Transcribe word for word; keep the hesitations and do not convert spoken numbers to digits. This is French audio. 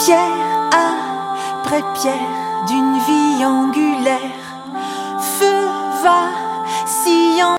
Pierre après pierre d'une vie angulaire, feu va